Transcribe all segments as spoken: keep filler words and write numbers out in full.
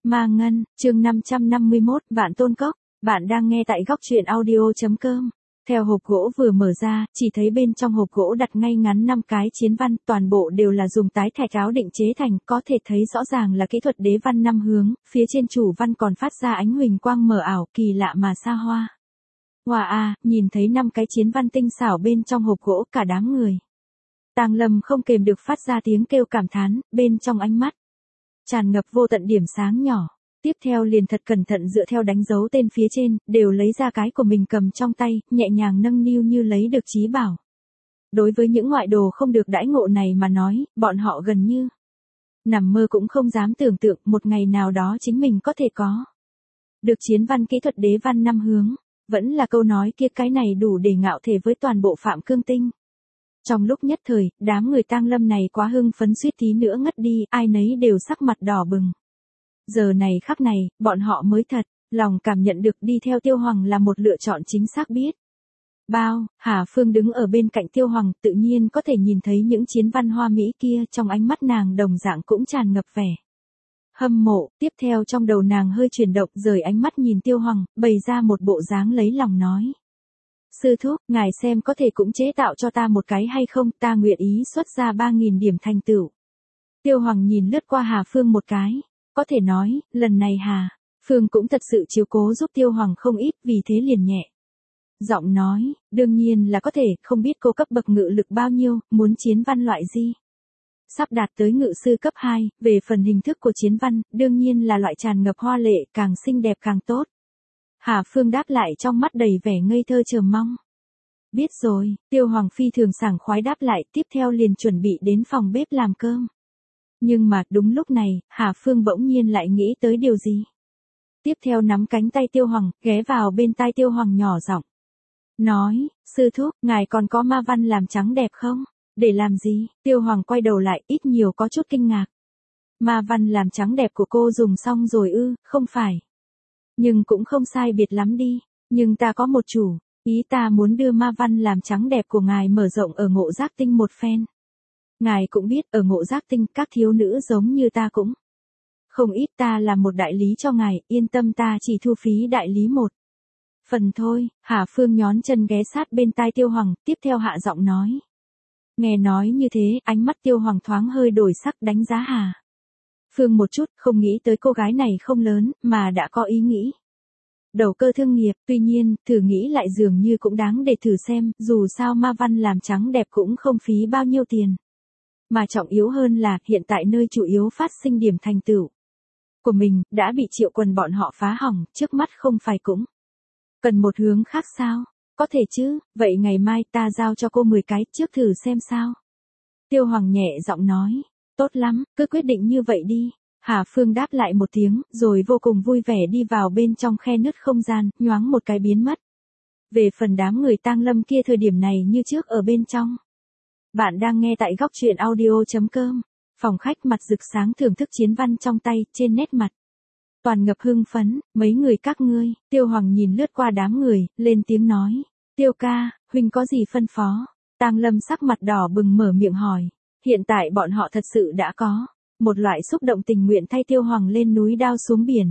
Ma Ngân, chương năm trăm năm mươi mốt, Vạn Tôn Cốc. Bạn đang nghe tại góc truyện audio.com. Theo hộp gỗ vừa mở ra, chỉ thấy bên trong hộp gỗ đặt ngay ngắn năm cái chiến văn, toàn bộ đều là dùng tái thạch áo định chế thành, có thể thấy rõ ràng là kỹ thuật đế văn năm hướng, phía trên chủ văn còn phát ra ánh huỳnh quang mờ ảo, kỳ lạ mà xa hoa. Wow a, nhìn thấy năm cái chiến văn tinh xảo bên trong hộp gỗ, cả đám người Tàng Lâm không kềm được phát ra tiếng kêu cảm thán, bên trong ánh mắt tràn ngập vô tận điểm sáng nhỏ. Tiếp theo liền thật cẩn thận dựa theo đánh dấu tên phía trên, đều lấy ra cái của mình cầm trong tay, nhẹ nhàng nâng niu như lấy được trí bảo. Đối với những ngoại đồ không được đãi ngộ này mà nói, bọn họ gần như nằm mơ cũng không dám tưởng tượng một ngày nào đó chính mình có thể có được chiến văn kỹ thuật đế văn năm hướng. Vẫn là câu nói kia, cái này đủ để ngạo thể với toàn bộ Phạm Cương Tinh. Trong lúc nhất thời, đám người Tang Lâm này quá hưng phấn suýt tí nữa ngất đi, ai nấy đều sắc mặt đỏ bừng. Giờ này khắc này, bọn họ mới thật lòng cảm nhận được đi theo Tiêu Hoàng là một lựa chọn chính xác biết bao. Hà Phương đứng ở bên cạnh Tiêu Hoàng, tự nhiên có thể nhìn thấy những chiến văn hoa mỹ kia, trong ánh mắt nàng đồng dạng cũng tràn ngập vẻ hâm mộ. Tiếp theo trong đầu nàng hơi chuyển động, rời ánh mắt nhìn Tiêu Hoàng, bày ra một bộ dáng lấy lòng nói: Sư thúc, ngài xem có thể cũng chế tạo cho ta một cái hay không, ta nguyện ý xuất ra ba nghìn điểm thành tựu. Tiêu Hoàng nhìn lướt qua Hà Phương một cái, có thể nói, lần này Hà Phương cũng thật sự chiếu cố giúp Tiêu Hoàng không ít, vì thế liền nhẹ giọng nói, đương nhiên là có thể, không biết cô cấp bậc ngự lực bao nhiêu, muốn chiến văn loại gì? Sắp đạt tới ngự sư cấp hai, về phần hình thức của chiến văn, đương nhiên là loại tràn ngập hoa lệ, càng xinh đẹp càng tốt. Hà Phương đáp lại trong mắt đầy vẻ ngây thơ chờ mong. Biết rồi, Tiêu Hoàng phi thường sảng khoái đáp lại, tiếp theo liền chuẩn bị đến phòng bếp làm cơm. Nhưng mà, đúng lúc này, Hà Phương bỗng nhiên lại nghĩ tới điều gì. Tiếp theo nắm cánh tay Tiêu Hoàng, ghé vào bên tai Tiêu Hoàng nhỏ giọng nói: Sư thúc, ngài còn có ma văn làm trắng đẹp không? Để làm gì? Tiêu Hoàng quay đầu lại, ít nhiều có chút kinh ngạc. Ma văn làm trắng đẹp của cô dùng xong rồi ư? Không phải. Nhưng cũng không sai biệt lắm đi. Nhưng ta có một chủ, ý ta muốn đưa ma văn làm trắng đẹp của ngài mở rộng ở Ngộ Giác Tinh một phen. Ngài cũng biết, ở Ngộ Giác Tinh, các thiếu nữ giống như ta cũng không ít, ta là một đại lý cho ngài, yên tâm, ta chỉ thu phí đại lý một phần thôi. Hà Phương nhón chân ghé sát bên tai Tiêu Hoàng, tiếp theo hạ giọng nói. Nghe nói như thế, ánh mắt Tiêu Hoàng thoáng hơi đổi sắc, đánh giá Hà Phương một chút, không nghĩ tới cô gái này không lớn, mà đã có ý nghĩ đầu cơ thương nghiệp, tuy nhiên, thử nghĩ lại dường như cũng đáng để thử xem, dù sao ma văn làm trắng đẹp cũng không phí bao nhiêu tiền. Mà trọng yếu hơn là, hiện tại nơi chủ yếu phát sinh điểm thành tựu của mình, đã bị Triệu Quần bọn họ phá hỏng, trước mắt không phải cũng cần một hướng khác sao? Có thể chứ, vậy ngày mai ta giao cho cô mười cái, trước thử xem sao. Tiêu Hoàng nhẹ giọng nói, tốt lắm, cứ quyết định như vậy đi. Hà Phương đáp lại một tiếng, rồi vô cùng vui vẻ đi vào bên trong khe nứt không gian, nhoáng một cái biến mất. Về phần đám người Tang Lâm kia thời điểm này như trước ở bên trong. Bạn đang nghe tại góc truyện audio.com. Phòng khách mặt rực sáng thưởng thức chiến văn trong tay, trên nét mặt toàn ngập hưng phấn. Mấy người các ngươi? Tiêu Hoàng nhìn lướt qua đám người, lên tiếng nói. Tiêu ca, huynh có gì phân phó? Tang Lâm sắc mặt đỏ bừng mở miệng hỏi. Hiện tại bọn họ thật sự đã có một loại xúc động tình nguyện thay Tiêu Hoàng lên núi đao xuống biển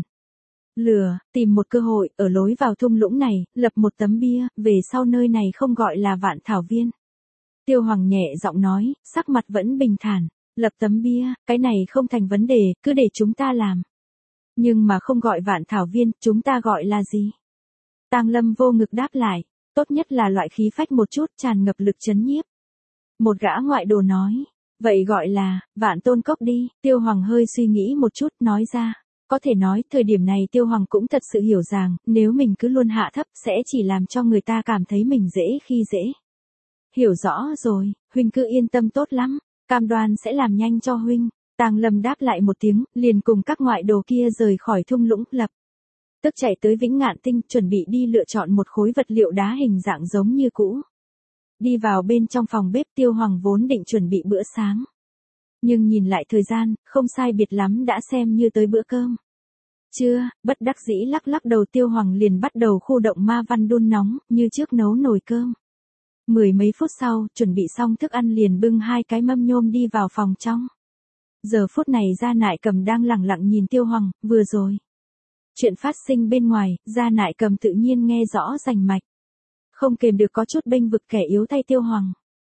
lửa, tìm một cơ hội, ở lối vào thung lũng này, lập một tấm bia, về sau nơi này không gọi là Vạn Thảo Viên. Tiêu Hoàng nhẹ giọng nói, sắc mặt vẫn bình thản. Lập tấm bia, cái này không thành vấn đề, cứ để chúng ta làm. Nhưng mà không gọi Vạn Thảo Viên, chúng ta gọi là gì? Tang Lâm vô ngực đáp lại, tốt nhất là loại khí phách một chút, tràn ngập lực chấn nhiếp. Một gã ngoại đồ nói, vậy gọi là Vạn Tôn Cốc đi. Tiêu Hoàng hơi suy nghĩ một chút, nói ra. Có thể nói, thời điểm này Tiêu Hoàng cũng thật sự hiểu rằng, nếu mình cứ luôn hạ thấp, sẽ chỉ làm cho người ta cảm thấy mình dễ khi dễ. Hiểu rõ rồi, huynh cứ yên tâm, tốt lắm. Cam đoan sẽ làm nhanh cho huynh. Tang Lâm đáp lại một tiếng, liền cùng các ngoại đồ kia rời khỏi thung lũng, lập tức chạy tới Vĩnh Ngạn Tinh, chuẩn bị đi lựa chọn một khối vật liệu đá hình dạng giống như cũ. Đi vào bên trong phòng bếp, Tiêu Hoàng vốn định chuẩn bị bữa sáng. Nhưng nhìn lại thời gian, không sai biệt lắm đã xem như tới bữa cơm. Chưa, bất đắc dĩ lắc lắc đầu, Tiêu Hoàng liền bắt đầu khu động ma văn đun nóng, như trước nấu nồi cơm. Mười mấy phút sau, chuẩn bị xong thức ăn liền bưng hai cái mâm nhôm đi vào phòng trong. Giờ phút này Gia Nại Cầm đang lẳng lặng nhìn Tiêu Hoàng, vừa rồi. Chuyện phát sinh bên ngoài, Gia Nại Cầm tự nhiên nghe rõ rành mạch. Không kềm được có chút bênh vực kẻ yếu thay Tiêu Hoàng.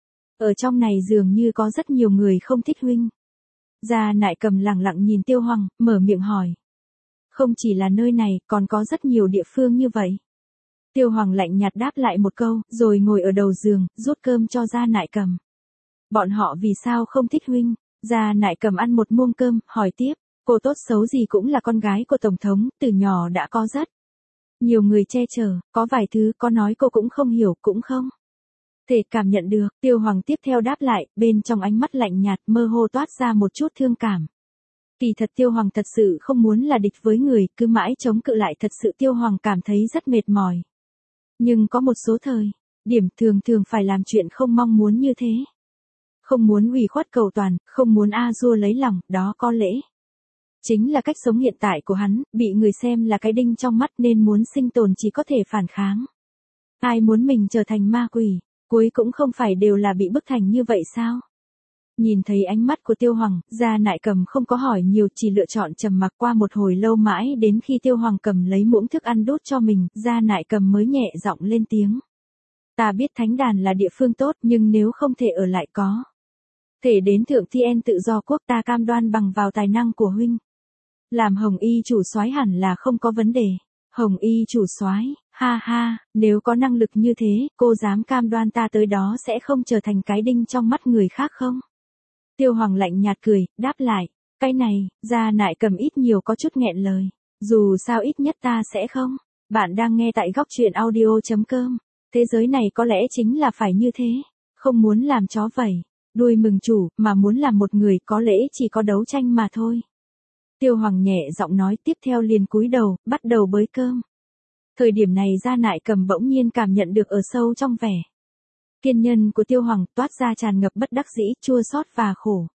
Ở trong này dường như có rất nhiều người không thích huynh. Gia Nại Cầm lẳng lặng nhìn Tiêu Hoàng, mở miệng hỏi. Không chỉ là nơi này, còn có rất nhiều địa phương như vậy. Tiêu Hoàng lạnh nhạt đáp lại một câu, rồi ngồi ở đầu giường, rút cơm cho Gia Nại Cầm. Bọn họ vì sao không thích huynh? Gia Nại Cầm ăn một muông cơm, hỏi tiếp. Cô tốt xấu gì cũng là con gái của Tổng thống, từ nhỏ đã có rất nhiều người che chở, có vài thứ có nói cô cũng không hiểu, cũng không thể cảm nhận được. Tiêu Hoàng tiếp theo đáp lại, bên trong ánh mắt lạnh nhạt mơ hồ toát ra một chút thương cảm. Kỳ thật Tiêu Hoàng thật sự không muốn là địch với người, cứ mãi chống cự lại thật sự Tiêu Hoàng cảm thấy rất mệt mỏi. Nhưng có một số thời điểm thường thường phải làm chuyện không mong muốn như thế. Không muốn ủy khuất cầu toàn, không muốn A Dua lấy lòng, đó có lẽ chính là cách sống hiện tại của hắn, bị người xem là cái đinh trong mắt nên muốn sinh tồn chỉ có thể phản kháng. Ai muốn mình trở thành ma quỷ, cuối cũng không phải đều là bị bức thành như vậy sao? Nhìn thấy ánh mắt của Tiêu Hoàng, Gia Nại Cầm không có hỏi nhiều, chỉ lựa chọn trầm mặc. Qua một hồi lâu mãi đến khi Tiêu Hoàng cầm lấy muỗng thức ăn đút cho mình, Gia Nại Cầm mới nhẹ giọng lên tiếng. Ta biết Thánh Đàn là địa phương tốt, nhưng nếu không thể ở lại có thể đến Thượng Thiên Tự Do Quốc, ta cam đoan bằng vào tài năng của huynh. Làm Hồng Y chủ soái hẳn là không có vấn đề. Hồng Y chủ soái, ha ha, nếu có năng lực như thế, cô dám cam đoan ta tới đó sẽ không trở thành cái đinh trong mắt người khác không? Tiêu Hoàng lạnh nhạt cười, đáp lại, cái này, Gia Nại Cầm ít nhiều có chút nghẹn lời. Dù sao ít nhất ta sẽ không. Bạn đang nghe tại góc truyện audio chấm com. Thế giới này có lẽ chính là phải như thế. Không muốn làm chó vẩy đuôi mừng chủ, mà muốn làm một người có lẽ chỉ có đấu tranh mà thôi. Tiêu Hoàng nhẹ giọng nói, tiếp theo liền cúi đầu, bắt đầu bới cơm. Thời điểm này Gia Nại Cầm bỗng nhiên cảm nhận được ở sâu trong vẻ kiên nhân của Tiêu Hoàng toát ra tràn ngập bất đắc dĩ, chua xót và khổ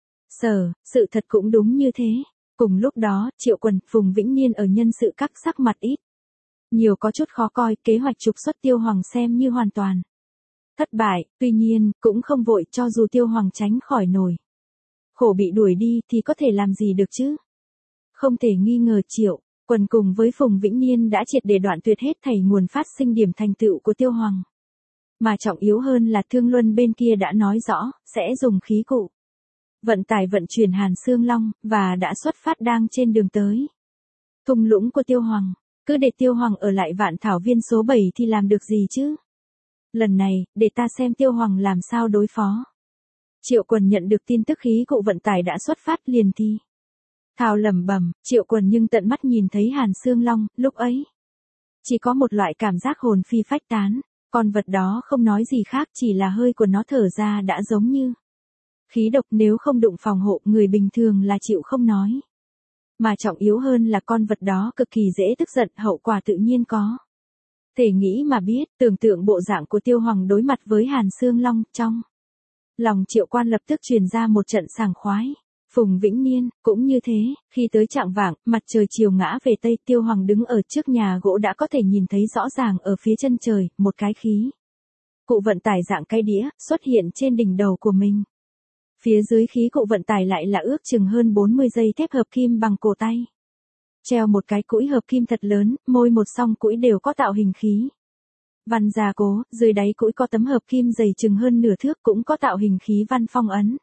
sở. Sự thật cũng đúng như thế. Cùng lúc đó, Triệu Quần, Phùng Vĩnh Niên ở nhân sự các sắc mặt ít nhiều có chút khó coi, kế hoạch trục xuất Tiêu Hoàng xem như hoàn toàn thất bại. Tuy nhiên, cũng không vội, cho dù Tiêu Hoàng tránh khỏi nổi khổ bị đuổi đi thì có thể làm gì được chứ? Không thể nghi ngờ Triệu Quần cùng với Phùng Vĩnh Niên đã triệt để đoạn tuyệt hết thảy nguồn phát sinh điểm thành tựu của Tiêu Hoàng. Mà trọng yếu hơn là Thương Luân bên kia đã nói rõ, sẽ dùng khí cụ vận tải vận chuyển Hàn Xương Long, và đã xuất phát đang trên đường tới thung lũng của Tiêu Hoàng. Cứ để Tiêu Hoàng ở lại Vạn Thảo Viên số bảy thì làm được gì chứ? Lần này, để ta xem Tiêu Hoàng làm sao đối phó. Triệu Quần nhận được tin tức khí cụ vận tải đã xuất phát liền thì thào lẩm bẩm. Triệu Quần nhưng tận mắt nhìn thấy Hàn Xương Long, lúc ấy chỉ có một loại cảm giác hồn phi phách tán. Con vật đó không nói gì khác, chỉ là hơi của nó thở ra đã giống như khí độc, nếu không đụng phòng hộ, người bình thường là chịu không nói. Mà trọng yếu hơn là con vật đó cực kỳ dễ tức giận, hậu quả tự nhiên có thể nghĩ mà biết. Tưởng tượng bộ dạng của Tiêu Hoàng đối mặt với Hàn Xương Long, trong lòng Triệu Quan lập tức truyền ra một trận sảng khoái. Phùng Vĩnh Niên cũng như thế, khi tới chạng vạng, mặt trời chiều ngã về tây, Tiêu Hoàng đứng ở trước nhà gỗ đã có thể nhìn thấy rõ ràng ở phía chân trời, một cái khí cụ vận tải dạng cái đĩa xuất hiện trên đỉnh đầu của mình. Phía dưới khí cụ vận tải lại là ước chừng hơn bốn mươi dây thép hợp kim bằng cổ tay. Treo một cái cũi hợp kim thật lớn, mỗi một song cũi đều có tạo hình khí văn gia cố, dưới đáy cũi có tấm hợp kim dày chừng hơn nửa thước cũng có tạo hình khí văn phong ấn.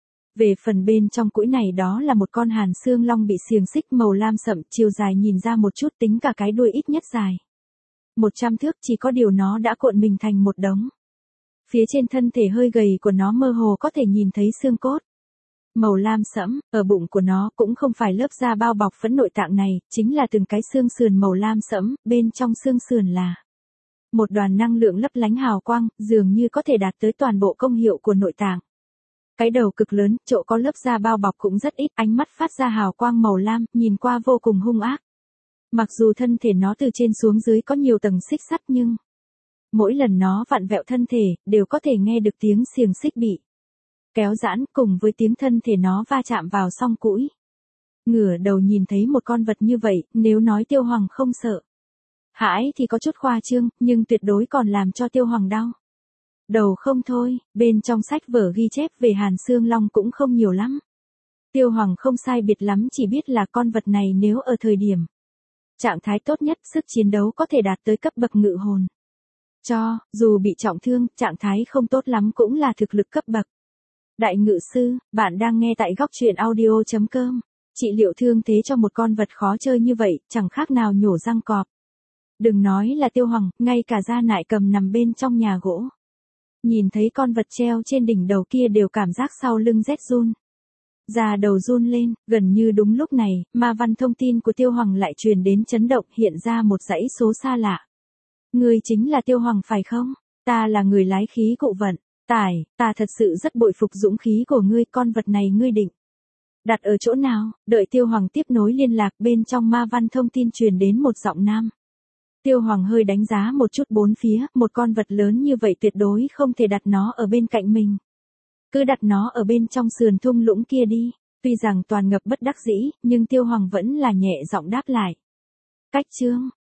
Về phần bên trong cũi này đó là một con Hàn Xương Long bị xiềng xích màu lam sậm, chiều dài nhìn ra một chút, tính cả cái đuôi ít nhất dài một trăm thước, chỉ có điều nó đã cuộn mình thành một đống. Phía trên thân thể hơi gầy của nó mơ hồ có thể nhìn thấy xương cốt màu lam sẫm, ở bụng của nó cũng không phải lớp da bao bọc phấn nội tạng này, chính là từng cái xương sườn màu lam sẫm, bên trong xương sườn là một đoàn năng lượng lấp lánh hào quang, dường như có thể đạt tới toàn bộ công hiệu của nội tạng. Cái đầu cực lớn, chỗ có lớp da bao bọc cũng rất ít, ánh mắt phát ra hào quang màu lam, nhìn qua vô cùng hung ác. Mặc dù thân thể nó từ trên xuống dưới có nhiều tầng xích sắt nhưng mỗi lần nó vặn vẹo thân thể, đều có thể nghe được tiếng xiềng xích bị kéo giãn, cùng với tiếng thân thể nó va chạm vào song cũi. Ngửa đầu nhìn thấy một con vật như vậy, nếu nói Tiêu Hoàng không sợ hãi thì có chút khoa trương, nhưng tuyệt đối còn làm cho Tiêu Hoàng đau đầu không thôi. Bên trong sách vở ghi chép về Hàn Xương Long cũng không nhiều lắm. Tiêu Hoàng không sai biệt lắm chỉ biết là con vật này nếu ở thời điểm trạng thái tốt nhất, sức chiến đấu có thể đạt tới cấp bậc ngự hồn. Cho, dù bị trọng thương, trạng thái không tốt lắm cũng là thực lực cấp bậc. Đại ngự sư, bạn đang nghe tại góc truyện audio chấm com. Trị liệu thương thế cho một con vật khó chơi như vậy, chẳng khác nào nhổ răng cọp. Đừng nói là Tiêu Hoàng, ngay cả Gia Nại Cầm nằm bên trong nhà gỗ. Nhìn thấy con vật treo trên đỉnh đầu kia đều cảm giác sau lưng rét run. Da đầu run lên, gần như đúng lúc này, ma văn thông tin của Tiêu Hoàng lại truyền đến chấn động, hiện ra một dãy số xa lạ. Ngươi chính là Tiêu Hoàng phải không? Ta là người lái khí cụ vận. Tải, ta thật sự rất bội phục dũng khí của ngươi, con vật này ngươi định đặt ở chỗ nào? Đợi Tiêu Hoàng tiếp nối liên lạc, bên trong ma văn thông tin truyền đến một giọng nam. Tiêu Hoàng hơi đánh giá một chút bốn phía, một con vật lớn như vậy tuyệt đối không thể đặt nó ở bên cạnh mình. Cứ đặt nó ở bên trong sườn thung lũng kia đi. Tuy rằng toàn ngập bất đắc dĩ, nhưng Tiêu Hoàng vẫn là nhẹ giọng đáp lại. Cách chương,